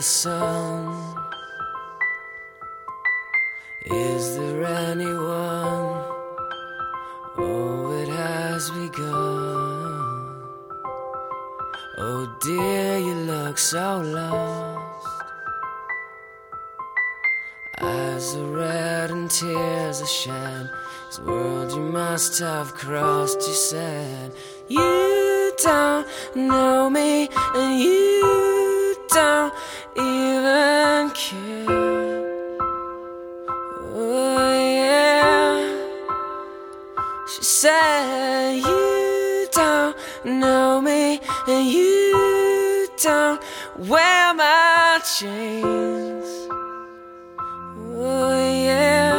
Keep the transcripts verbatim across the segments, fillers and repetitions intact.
the sun. Is there anyone? Oh, it has begun. Oh dear, you look so lost. Eyes are red and tears are shed. This world you must have crossed, you said. You don't know me and you don't even care. Oh yeah. She said you don't know me and you don't wear my chains. Oh yeah,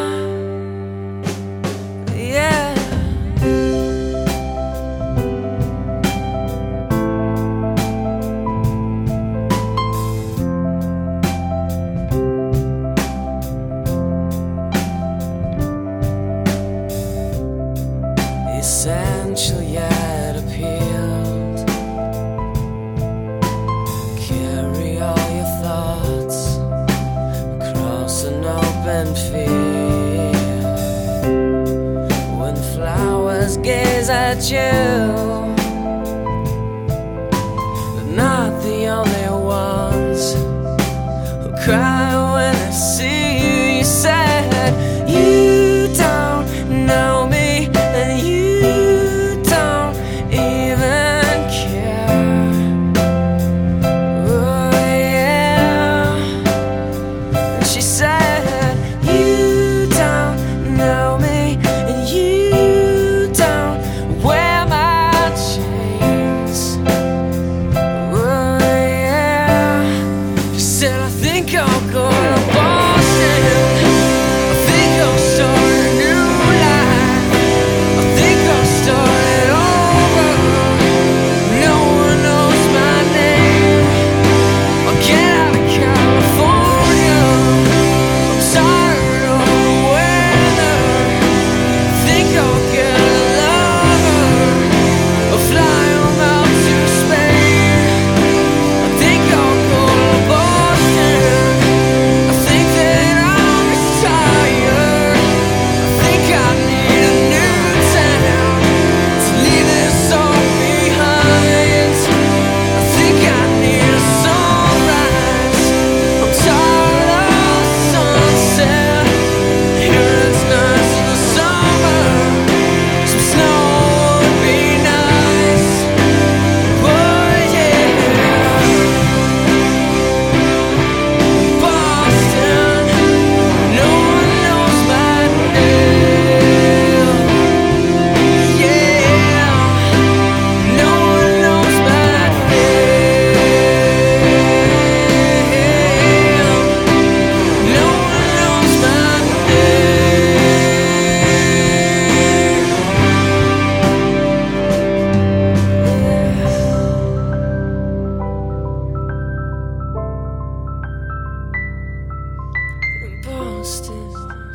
yeah. Essential yet appealed. Carry all your thoughts across an open field. When flowers gaze at you, they're not the only ones who cry when they see you. You said you don't know me and you don't even care. Oh yeah. And she said you don't know me and you don't wear my chains. Oh yeah. She said I think I'll go to Boston. I think I'll start a new life. I think I'll start it over. No one knows my name. I'll get out of California. I'm tired of the weather. I think I'll get a lover. I'll fly home out to Spain. I think I'll go to Boston. I think that I'll retire. I think I need a new town to leave this all behind. I think I need a sunrise. I'm tired of sunset. Here it's nice in the summer. Some snow would be nice. Oh yeah. Boston, no one knows my name. Yeah, no one knows my name. No one knows my name. Boston,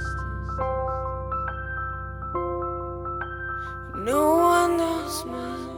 no one knows my